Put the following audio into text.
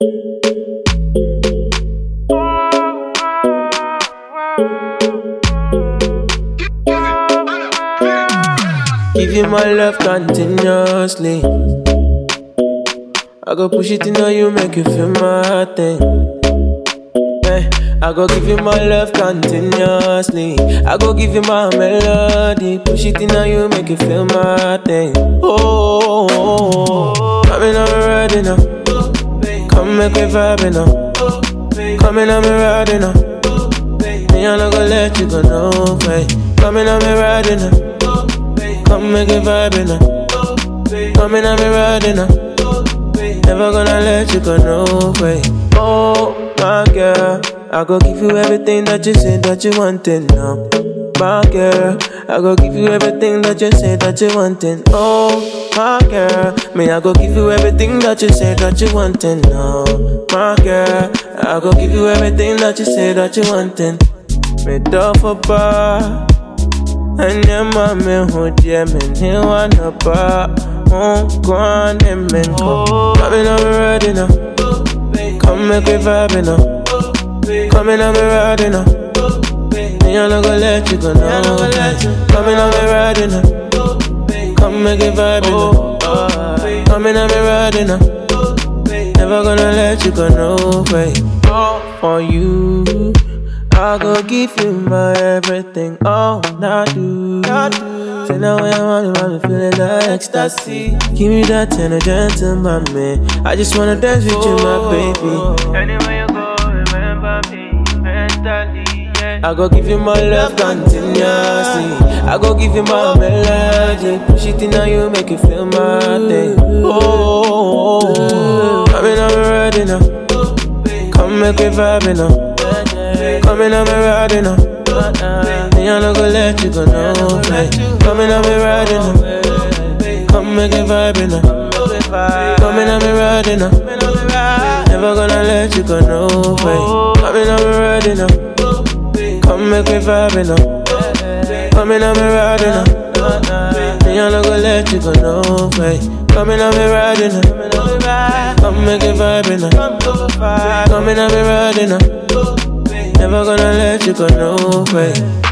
Give you my love continuously. I go push it in on you, make you feel my thing. Hey, I go give you my love continuously. I go give you my melody. Push it in on you, make you feel my thing. Oh, coming on me riding up. Come make me vibing up. Coming on me riding up. Me I not gonna let you go no way. Coming on me riding up. Come make it vibing up. Coming on me riding up. Never gonna let you go no way. Oh my girl, I go give you everything that you say that you wantin' now. My girl, I go give you everything that you say that you wantin'. Oh my girl, me I go give you everything that you say that you wantin' now. My girl, I go give you everything that you say that you wantin'. Me do for bar. And your mommy who dear me, he wanna bar. Go on and men come. Coming on me riding up. Come make me vibing up. Coming on me riding up. Me I not gonna let you go no. Coming on me riding up. Come make me vibing up. Coming on me riding up. Never gonna let you go no way. For you, I go give you my everything, all I do. Say now when I want you, I'm feeling like ecstasy. Give me that energy, man. I just wanna dance with you, my baby. Anywhere you go, remember me mentally. Yeah. I go give you my love continuously. I go give you my melody. Push it in on you, make you feel my thing. Oh, coming on me riding up. Come make me vibing up. Coming on me riding up. Me I not gonna let you go no way. Coming on me riding up. Come make it vibing up. Coming on me riding up. Never gonna let you go no way. Coming on me riding up. Come make me vibing up. Coming on me riding up. Me I not gonna let you go no way. Coming on me riding up. Come make it vibing up. Coming on me riding up. Never gonna let you go no way.